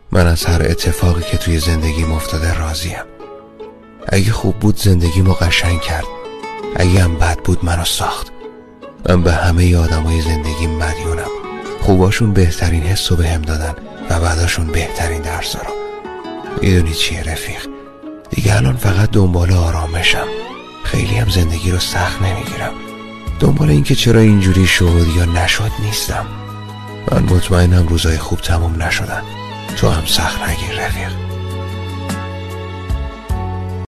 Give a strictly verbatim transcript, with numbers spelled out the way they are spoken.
من از هر اتفاقی که توی زندگیم افتاده راضیم. اگه خوب بود زندگیمو قشنگ کرد، اگه هم بد بود منو ساخت. من به همه آدمای زندگیم مدیونم. خوباشون بهترین حسو بهم دادن و بعداشون بهترین درسا رو. میدونی چیه رفیق؟ دیگه الان فقط دنبال آرامشم. خیلی هم زندگی رو سخت نمیگیرم. دنبال این که چرا اینجوری شد یا نشد نیستم. من مطمئنم روزای خوب تموم نشدن. تو هم سخت نگیر رفیق.